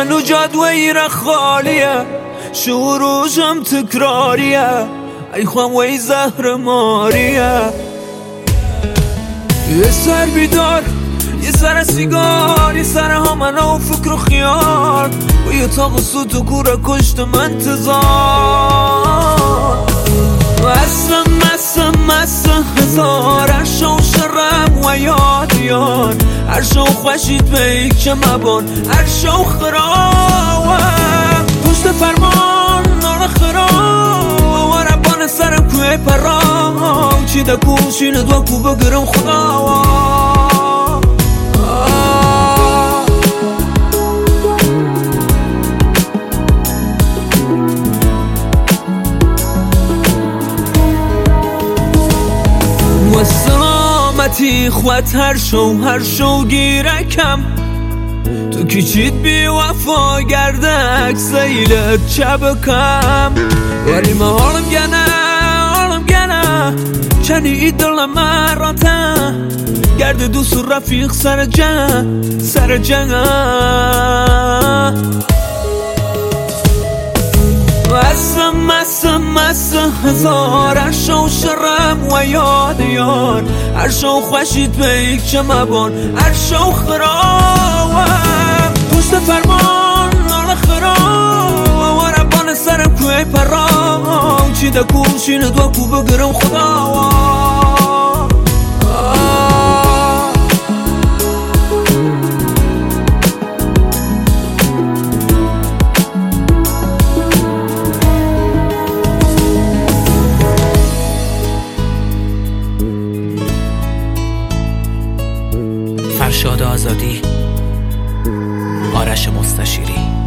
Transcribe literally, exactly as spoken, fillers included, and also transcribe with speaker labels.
Speaker 1: هنو جادوه ایره خالیه، شعروشم تکراریه، ای خوام وی زهر ماریه. یه سر بیدار، یه سر سیگار، یه سر همانه و فکر و خیال، و یه تاق سوت و کوره کشتم انتظار. مستم مستم مستم هزار، هر شو شرم و یاد یاد، هر شو خوشید به ایک که مبان، هر شو خراوم پشت فرمان نار خرام، و ربان سرم کوه پرام، چی ده کوشین دو کو بگرم خداوام. و سلامتی خوات هر شو هر شو گیرکم، تو کچید بی وفا گردک سیلت چبکم، ولی ما حالم گنه حالم گنه چنی ای دلم مراته، گرد دوست و رفیق سر جنگ سر جنگ. مستم مستم مستم هزار، هر شو شرم و یاد یاد، هر شو خوشید به ایک چه مبان، هر شو خراوم پشت فرمان نار خرام، و ربان سرم کوه پرام، چی ده کوشین دو کو بگرم خداوام.
Speaker 2: فرشاد آزادی، آرش مستشیری.